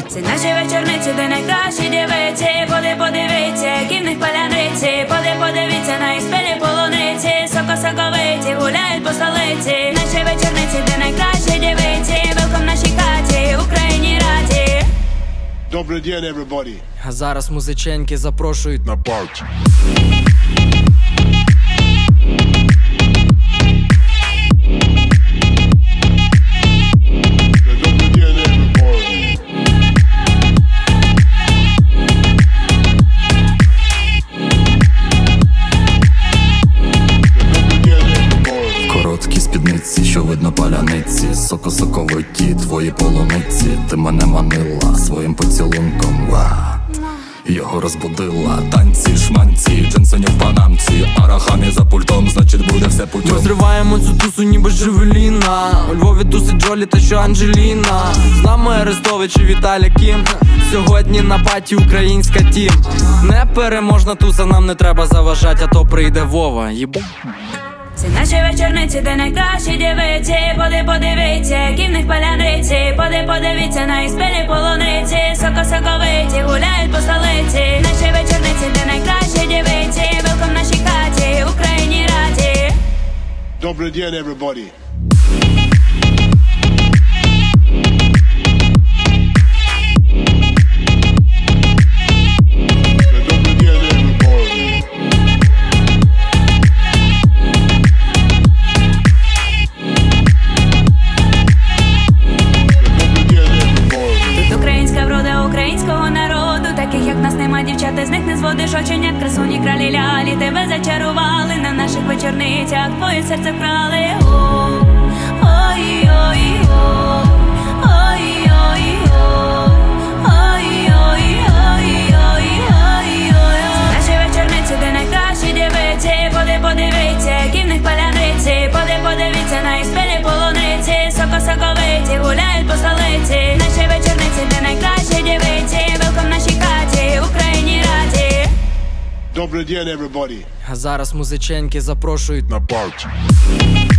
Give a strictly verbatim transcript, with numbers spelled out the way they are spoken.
Це наші вечорниці, де найкращі дівиці. Поди, подивіться, які в них паляниці. Поди, подивіться, на їх спілі полуниці. Соко-соковиті гуляють по столиці. Наші вечорниці, де найкращі дівиці. Велком в нашій хаті, Україні раді. Добрий день, everybody. А зараз музиченьки запрошують на парті. Короткі спідниці, що видно паляниці. Соко-соковиті твої полуниці. Ти мене манила своїм поцілунком, ва. Його розбудила. Танці, шманці, джинсоні в панамці. Арахамі за пультом, значить буде все путем. Ми зриваємо цю тусу ніби Джевеліна. У Львові тусить Джолі та що Анджеліна. З нами Арестович і Віталя Кім. Сьогодні на паті українська тім. Непереможна туса, нам не треба заважать, а то прийде Вова, єбу. Це наші вечорниці, де найкращі дівиці. Поди, подивіться, які в них паляниці. Поди, подивіться, на їх спілі полуниці. Соко-соковиті гуляють по столиці. Наші вечорниці, де найкращі дівиці. Велком в нашій хаті, Україні раді. Добрий день, everybody. Дівчата, з них не зводиш оченят, красуні кралі лялі. Тебе зачарували на наших вечорницях, твоє серце вкрали. Наші вечорниці, де найкращі дівиці. Поди, подивіться, які в них паляниці. Поди, подивіться, на їх спілі полуниці. Соко-соковиті гуляють по столиці. Наші вечорниці, де найкращі дівиці. Велком в нашій хаті, Україні раді. Добрий день, everybody. А зараз музиченьки запрошують на парті.